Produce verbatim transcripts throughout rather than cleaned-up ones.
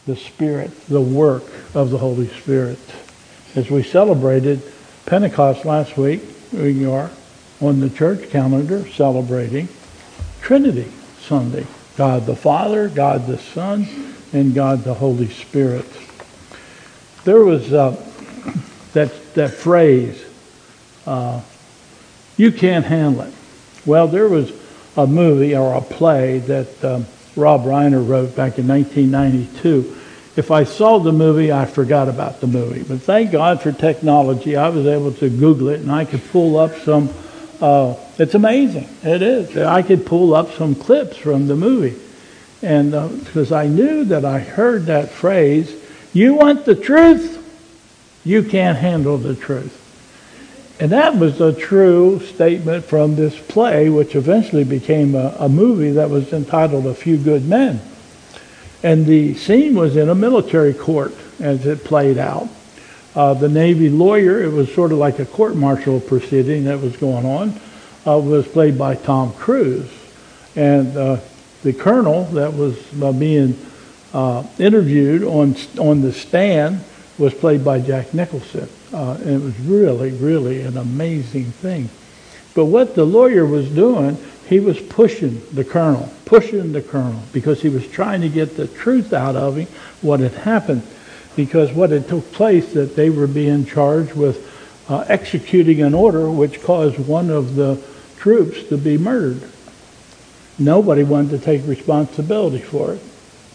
the Spirit, the work of the Holy Spirit. As we celebrated Pentecost last week, we are on the church calendar celebrating Trinity Sunday. God the Father, God the Son, and God the Holy Spirit. There was uh, that that phrase, uh, you can't handle it. Well, there was a movie or a play that um, Rob Reiner wrote back in nineteen ninety-two. If I saw the movie, I forgot about the movie. But thank God for technology. I was able to Google it, and I could pull up some, uh, it's amazing. It is. I could pull up some clips from the movie. And uh, because I knew that I heard that phrase, you want the truth? You can't handle the truth. And that was a true statement from this play, which eventually became a, a movie that was entitled A Few Good Men. And the scene was in a military court as it played out. Uh, the Navy lawyer, it was sort of like a court-martial proceeding that was going on, uh, was played by Tom Cruise. And uh, the colonel that was uh, being uh, interviewed on on the stand was played by Jack Nicholson. Uh, and it was really, really an amazing thing. But what the lawyer was doing, he was pushing the colonel, pushing the colonel, because he was trying to get the truth out of him, what had happened. Because what had took place, that they were being charged with uh, executing an order which caused one of the troops to be murdered. Nobody wanted to take responsibility for it.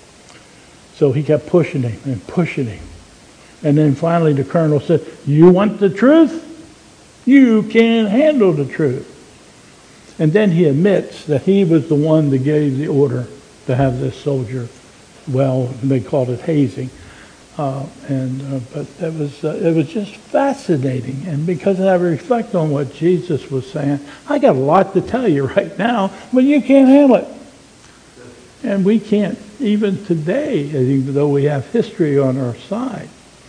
So he kept pushing him and pushing him. And then finally the colonel said, you want the truth? You can't handle the truth. And then he admits that he was the one that gave the order to have this soldier, well, they called it hazing. Uh, and uh, but it was, uh, it was just fascinating. And because I reflect on what Jesus was saying, I got a lot to tell you right now, but you can't handle it. And we can't, even today, even though we have history on our side.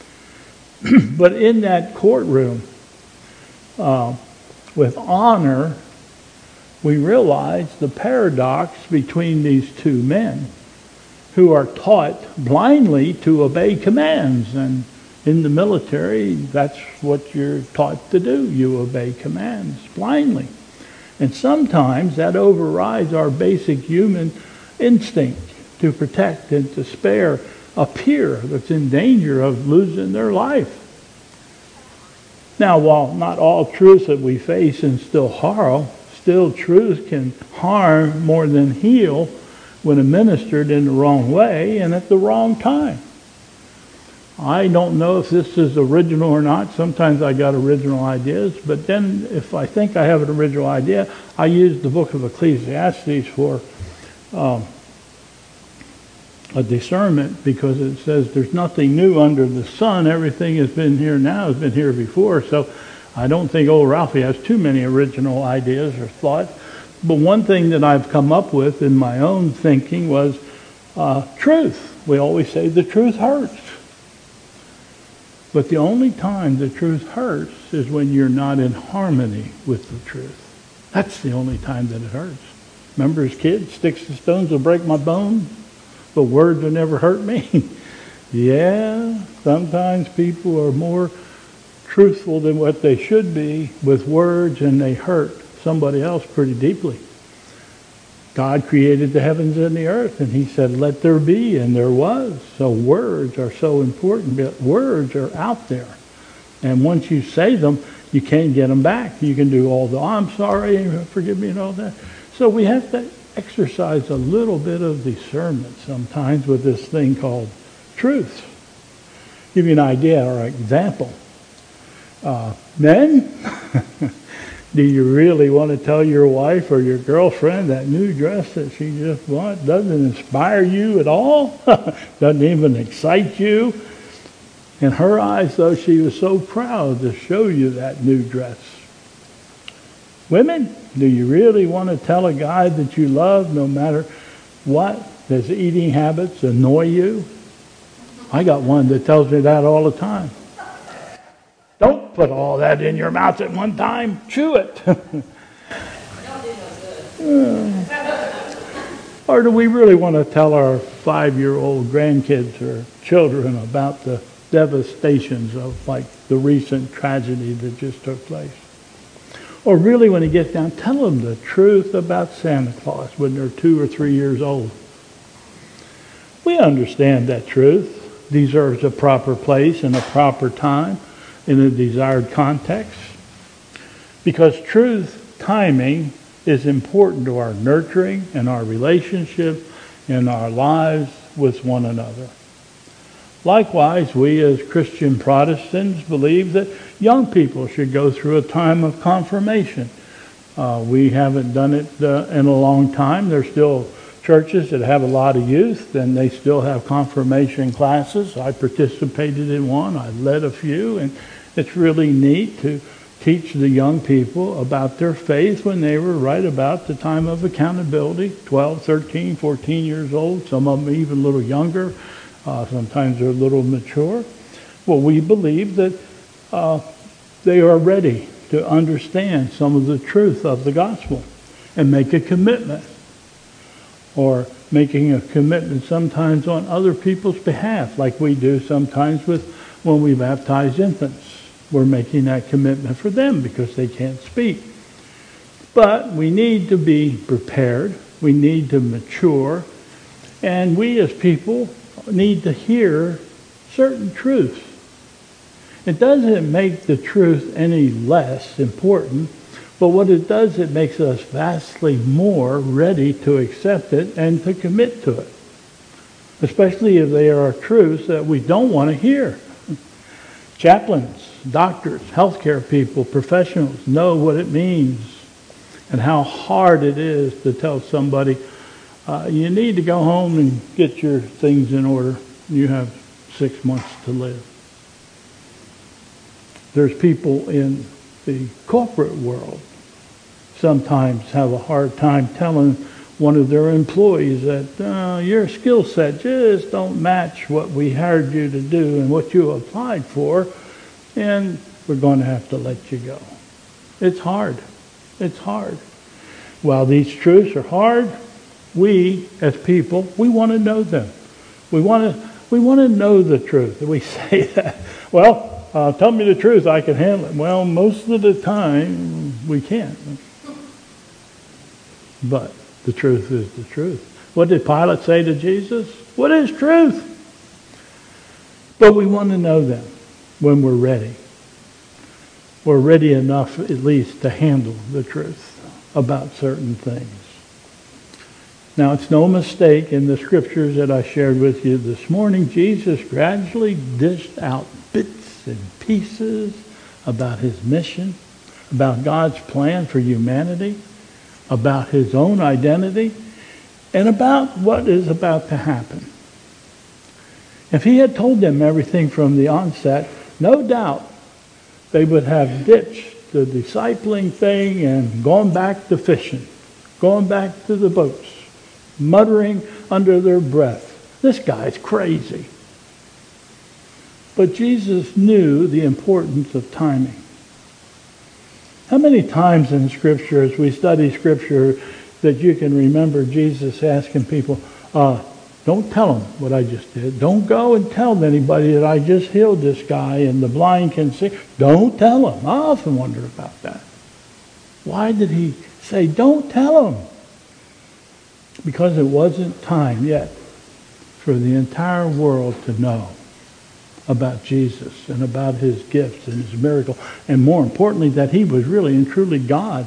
But in that courtroom, uh, with honor, we realize the paradox between these two men who are taught blindly to obey commands. And in the military, that's what you're taught to do. You obey commands blindly. And sometimes that overrides our basic human instinct to protect and to spare a peer that's in danger of losing their life. Now, while not all truth that we face instill horror, still truth can harm more than heal when administered in the wrong way and at the wrong time. I don't know if this is original or not. Sometimes I got original ideas, but then if I think I have an original idea, I use the book of Ecclesiastes for um, a discernment, because it says there's nothing new under the sun. Everything has been here now, has been here before. So I don't think old Ralphie has too many original ideas or thoughts. But one thing that I've come up with in my own thinking was uh, truth. We always say the truth hurts. But the only time the truth hurts is when you're not in harmony with the truth. That's the only time that it hurts. Remember as kids, sticks and stones will break my bones, but words will never hurt me. Yeah, sometimes people are more truthful than what they should be with words, and they hurt somebody else pretty deeply. God created the heavens and the earth, and he said, let there be, and there was. So words are so important. But words are out there. And once you say them, you can't get them back. You can do all the, oh, I'm sorry, forgive me, and all that. So we have to exercise a little bit of discernment sometimes with this thing called truth. Give you an idea or an example. Uh, men, do you really want to tell your wife or your girlfriend that new dress that she just bought doesn't inspire you at all? Doesn't even excite you? In her eyes, though, she was so proud to show you that new dress. Women, do you really want to tell a guy that you love no matter what? His eating habits annoy you? I got one that tells me that all the time. Don't put all that in your mouth at one time. Chew it. Or do we really want to tell our five-year-old grandkids or children about the devastations of like the recent tragedy that just took place? Or really, when it gets down, tell them the truth about Santa Claus when they're two or three years old. We understand that truth deserves a proper place and a proper time in a desired context. Because truth, timing, is important to our nurturing and our relationship and our lives with one another. Likewise, we as Christian Protestants believe that young people should go through a time of confirmation. Uh, we haven't done it uh, in a long time. There's still churches that have a lot of youth, and they still have confirmation classes. I participated in one. I led a few, and it's really neat to teach the young people about their faith when they were right about the time of accountability, twelve, thirteen, fourteen years old, some of them even a little younger. Uh, sometimes they're a little mature. Well, we believe that uh, they are ready to understand some of the truth of the gospel and make a commitment, or making a commitment sometimes on other people's behalf, like we do sometimes with when we baptize infants. We're making that commitment for them because they can't speak. But we need to be prepared. We need to mature. And we as people need to hear certain truths. It doesn't make the truth any less important, but what it does, it makes us vastly more ready to accept it and to commit to it, especially if they are truths that we don't want to hear. Chaplains, doctors, healthcare people, professionals know what it means and how hard it is to tell somebody, Uh, you need to go home and get your things in order. You have six months to live. There's people in the corporate world sometimes have a hard time telling one of their employees that uh, your skill set just don't match what we hired you to do and what you applied for, and we're going to have to let you go. It's hard. It's hard. While these truths are hard, we, as people, we want to know them. We want to we want to know the truth. We say that, well, uh, tell me the truth, I can handle it. Well, most of the time, we can't. But the truth is the truth. What did Pilate say to Jesus? What is truth? But we want to know them when we're ready. We're ready enough, at least, to handle the truth about certain things. Now, it's no mistake in the scriptures that I shared with you this morning, Jesus gradually dished out bits and pieces about his mission, about God's plan for humanity, about his own identity, and about what is about to happen. If he had told them everything from the onset, no doubt they would have ditched the discipling thing and gone back to fishing, gone back to the boats, muttering under their breath, this guy's crazy. But Jesus knew the importance of timing. How many times in Scripture, as we study Scripture, that you can remember Jesus asking people, uh, don't tell them what I just did. Don't go and tell anybody that I just healed this guy and the blind can see. Don't tell them. I often wonder about that. Why did he say, don't tell them? Because it wasn't time yet for the entire world to know about Jesus and about his gifts and his miracle, and more importantly, that he was really and truly God.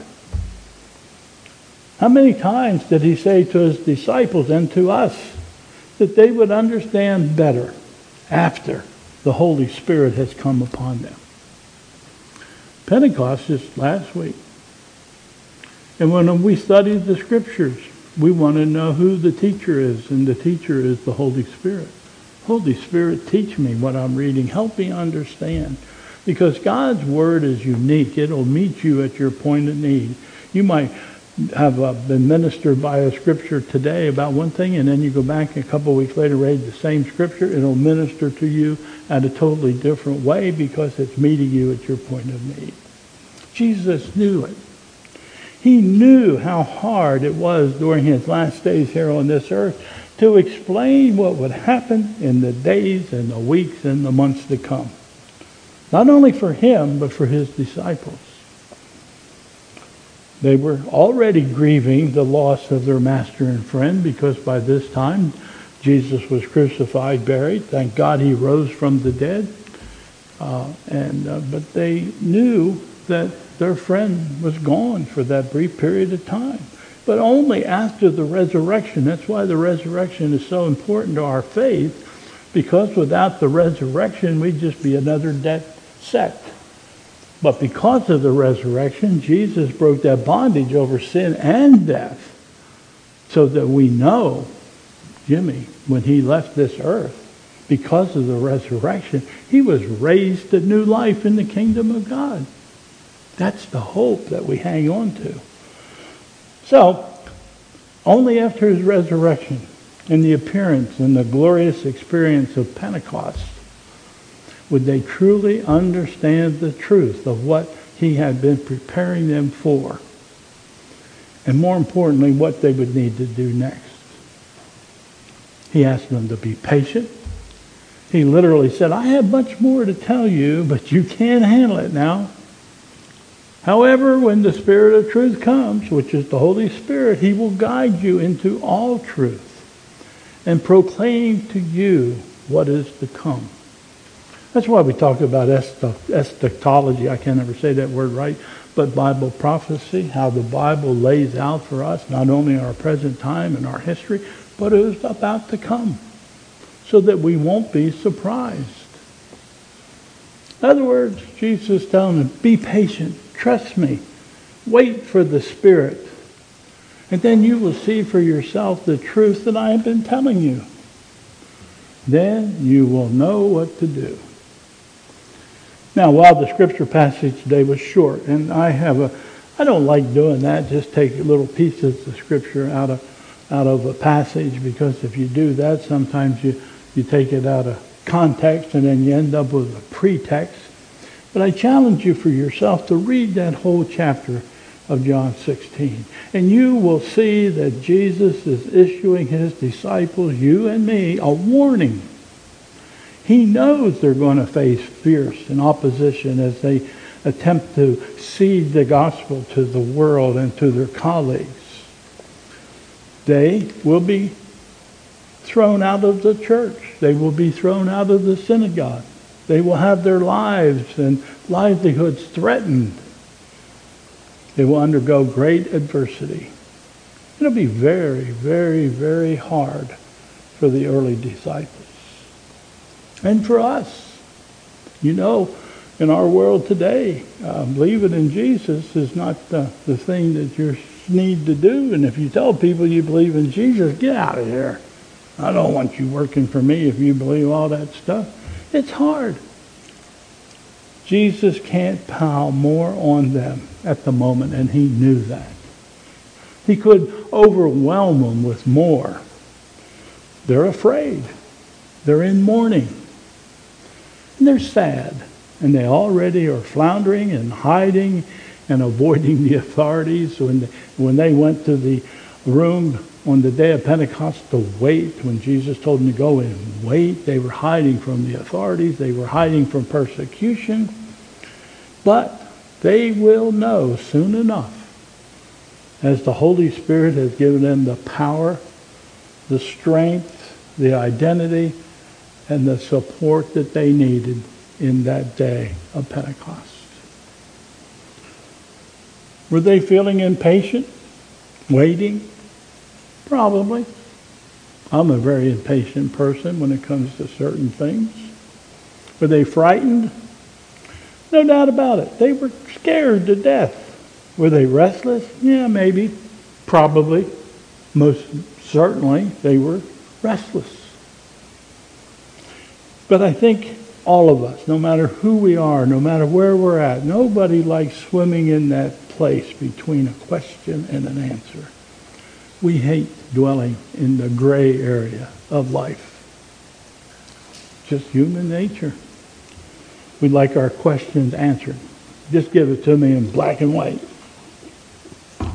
How many times did he say to his disciples and to us that they would understand better after the Holy Spirit has come upon them? Pentecost just last week. And when we study the Scriptures, we want to know who the teacher is, and the teacher is the Holy Spirit. Holy Spirit, teach me what I'm reading. Help me understand. Because God's Word is unique. It'll meet you at your point of need. You might have uh, been ministered by a Scripture today about one thing, and then you go back a couple of weeks later, read the same Scripture. It'll minister to you at a totally different way because it's meeting you at your point of need. Jesus knew it. He knew how hard it was during his last days here on this earth to explain what would happen in the days and the weeks and the months to come. Not only for him, but for his disciples. They were already grieving the loss of their master and friend, because by this time Jesus was crucified, buried. Thank God he rose from the dead. Uh, and uh, but they knew that their friend was gone for that brief period of time. But only after the resurrection. That's why the resurrection is so important to our faith, because without the resurrection, we'd just be another dead sect. But because of the resurrection, Jesus broke that bondage over sin and death, so that we know, Jimmy, when he left this earth, because of the resurrection, he was raised to new life in the kingdom of God. That's the hope that we hang on to. So, only after his resurrection and the appearance and the glorious experience of Pentecost would they truly understand the truth of what he had been preparing them for. And more importantly, what they would need to do next. He asked them to be patient. He literally said, I have much more to tell you, but you can't handle it now. However, when the Spirit of truth comes, which is the Holy Spirit, he will guide you into all truth and proclaim to you what is to come. That's why we talk about eschatology. I can't ever say that word right. But Bible prophecy, how the Bible lays out for us not only our present time and our history, but it is about to come, so that we won't be surprised. In other words, Jesus is telling them, be patient, trust me, wait for the Spirit, and then you will see for yourself the truth that I have been telling you. Then you will know what to do. Now, while the scripture passage today was short, and I have a, I don't like doing that, just take little pieces of scripture out of out of a passage, because if you do that, sometimes you, you take it out of context and then you end up with a pretext. But I challenge you for yourself to read that whole chapter of John sixteen. And you will see that Jesus is issuing his disciples, you and me, a warning. He knows they're going to face fierce and opposition as they attempt to seed the gospel to the world and to their colleagues. They will be thrown out of the church. They will be thrown out of the synagogue. They will have their lives and livelihoods threatened. They will undergo great adversity. It'll be very, very, very hard for the early disciples. And for us. You know, in our world today, uh, believing in Jesus is not uh, the thing that you need to do. And if you tell people you believe in Jesus, get out of here. I don't want you working for me if you believe all that stuff. It's hard. Jesus can't pile more on them at the moment, and he knew that. He could overwhelm them with more. They're afraid. They're in mourning. And they're sad. And they already are floundering and hiding and avoiding the authorities. When they, when they went to the room on the day of Pentecost to wait, when Jesus told them to go and wait, they were hiding from the authorities. They were hiding from persecution. But they will know soon enough, as the Holy Spirit has given them the power, the strength, the identity, and the support that they needed in that day of Pentecost. Were they feeling impatient? Waiting? Probably. I'm a very impatient person when it comes to certain things. Were they frightened? No doubt about it. They were scared to death. Were they restless? Yeah, maybe. Probably. Most certainly they were restless. But I think all of us, no matter who we are, no matter where we're at, nobody likes swimming in that place between a question and an answer. We hate dwelling in the gray area of life. Just human nature. We'd like our questions answered. Just give it to me in black and white.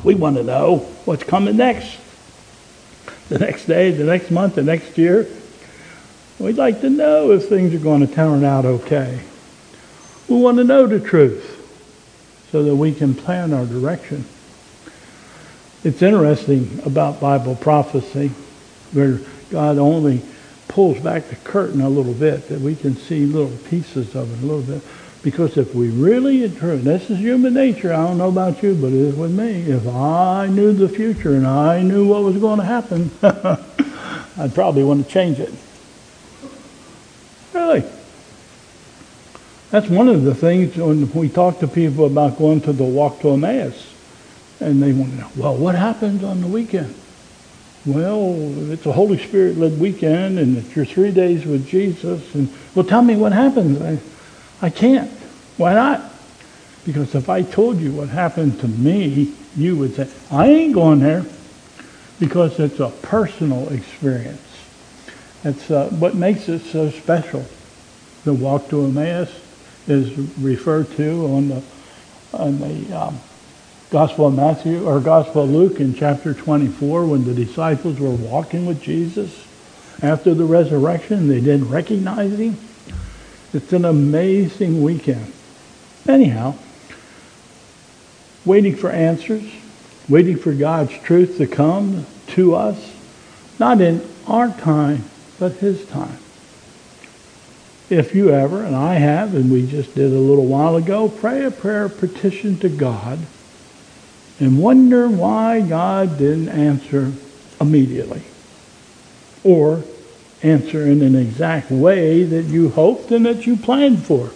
We want to know what's coming next. The next day, the next month, the next year. We'd like to know if things are going to turn out okay. We want to know the truth so that we can plan our direction. It's interesting about Bible prophecy where God only pulls back the curtain a little bit, that we can see little pieces of it a little bit. Because if we really, and this is human nature, I don't know about you, but it is with me. If I knew the future and I knew what was going to happen, I'd probably want to change it. Really. That's one of the things when we talk to people about going to the walk to Emmaus. And they want to know, well, what happens on the weekend? Well, it's a Holy Spirit-led weekend, and it's your three days with Jesus. And well, tell me what happens. I, I can't. Why not? Because if I told you what happened to me, you would say, I ain't going there. Because it's a personal experience. It's uh, what makes it so special. The walk to Emmaus is referred to on the on the um, Gospel of Matthew or Gospel of Luke in chapter twenty-four, when the disciples were walking with Jesus after the resurrection. They didn't recognize him. It's an amazing weekend. Anyhow, waiting for answers, waiting for God's truth to come to us, not in our time, but his time. If you ever, and I have, and we just did a little while ago, pray a prayer of petition to God and wonder why God didn't answer immediately or answer in an exact way that you hoped and that you planned for.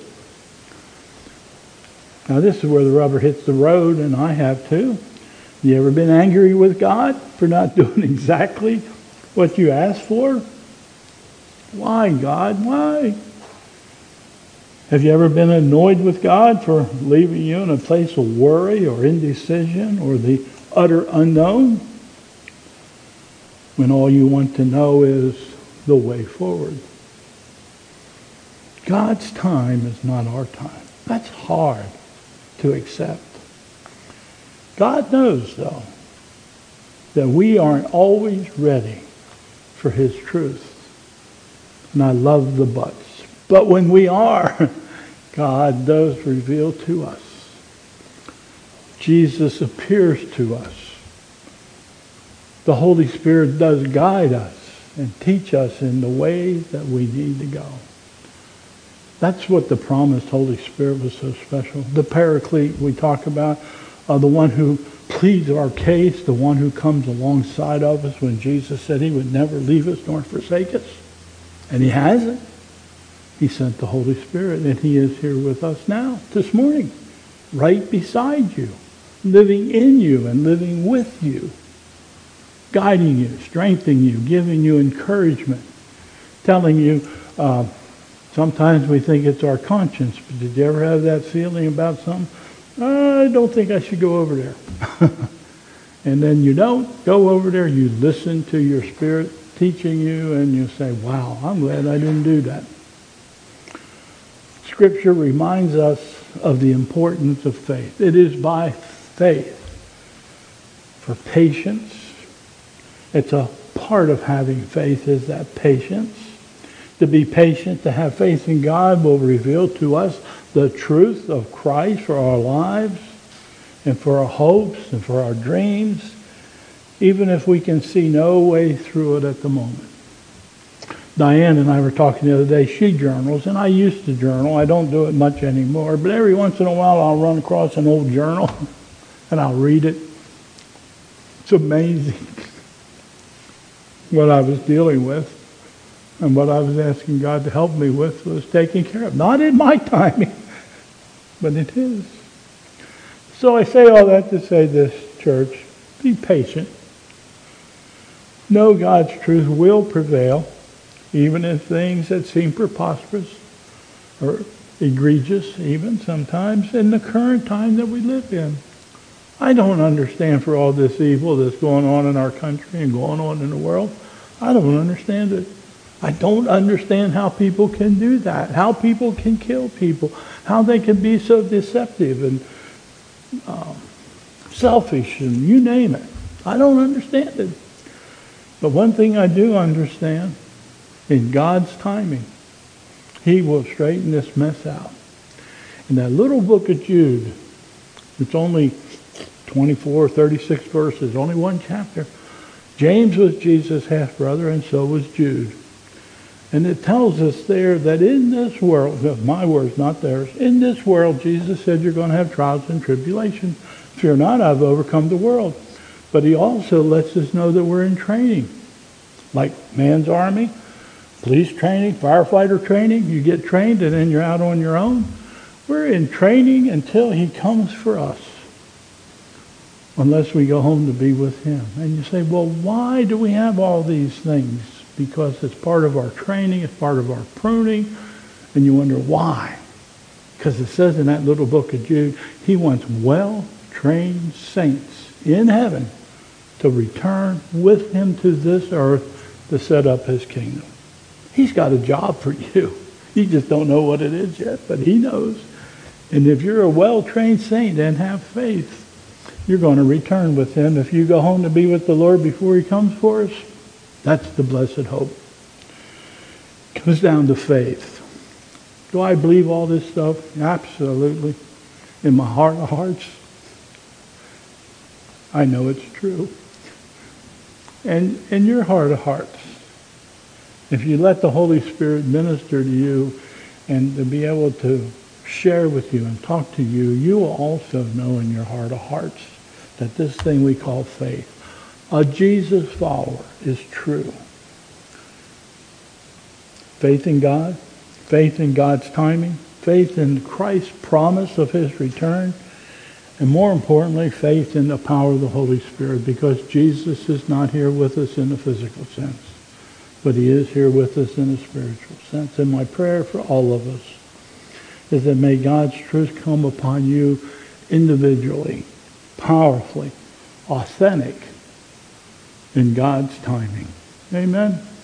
Now this is where the rubber hits the road, and I have too. You ever been angry with God for not doing exactly what you asked for? Why, God? Why? Have you ever been annoyed with God for leaving you in a place of worry or indecision or the utter unknown, when all you want to know is the way forward? God's time is not our time. That's hard to accept. God knows, though, that we aren't always ready for his truth. And I love the buts. But when we are, God does reveal to us. Jesus appears to us. The Holy Spirit does guide us and teach us in the way that we need to go. That's what the promised Holy Spirit was so special. The Paraclete we talk about, uh, the one who pleads our case, the one who comes alongside of us when Jesus said he would never leave us nor forsake us. And he hasn't. He sent the Holy Spirit, and he is here with us now, this morning, right beside you, living in you and living with you, guiding you, strengthening you, giving you encouragement, telling you, uh, sometimes we think it's our conscience, but did you ever have that feeling about something? I don't think I should go over there. And then you don't go over there, you listen to your spirit teaching you, and you say, wow, I'm glad I didn't do that. Scripture reminds us of the importance of faith. It is by faith for patience. It's a part of having faith is that patience. To be patient, to have faith in God, will reveal to us the truth of Christ for our lives and for our hopes and for our dreams, even if we can see no way through it at the moment. Diane and I were talking the other day. She journals, and I used to journal. I don't do it much anymore, but every once in a while I'll run across an old journal and I'll read it. It's amazing what I was dealing with and what I was asking God to help me with was taken care of. Not in my timing, but in his. So I say all that to say this, church, be patient. Know God's truth will prevail, even in things that seem preposterous or egregious, even sometimes in the current time that we live in. I don't understand for all this evil that's going on in our country and going on in the world. I don't understand it. I don't understand how people can do that, how people can kill people, how they can be so deceptive and um, selfish, and you name it. I don't understand it. But one thing I do understand, in God's timing, he will straighten this mess out. In that little book of Jude, it's only twenty-four, thirty-six verses, only one chapter. James was Jesus' half-brother, and so was Jude. And it tells us there that in this world, my words, not theirs, in this world, Jesus said you're going to have trials and tribulation. Fear not, I've overcome the world. But he also lets us know that we're in training. Like man's army, police training, firefighter training. You get trained and then you're out on your own. We're in training until he comes for us. Unless we go home to be with him. And you say, well, why do we have all these things? Because it's part of our training, it's part of our pruning. And you wonder why. Because it says in that little book of Jude, he wants well-trained saints in heaven to return with him to this earth to set up his kingdom. He's got a job for you. You just don't know what it is yet, but he knows. And if you're a well-trained saint and have faith, you're going to return with him. If you go home to be with the Lord before he comes for us, that's the blessed hope. It comes down to faith. Do I believe all this stuff? Absolutely. In my heart of hearts, I know it's true. And in your heart of hearts, if you let the Holy Spirit minister to you and to be able to share with you and talk to you, you will also know in your heart of hearts that this thing we call faith, a Jesus follower, is true. Faith in God, faith in God's timing, faith in Christ's promise of his return, and more importantly, faith in the power of the Holy Spirit, because Jesus is not here with us in a physical sense, but he is here with us in a spiritual sense. And my prayer for all of us is that may God's truth come upon you individually, powerfully, authentic, in God's timing. Amen.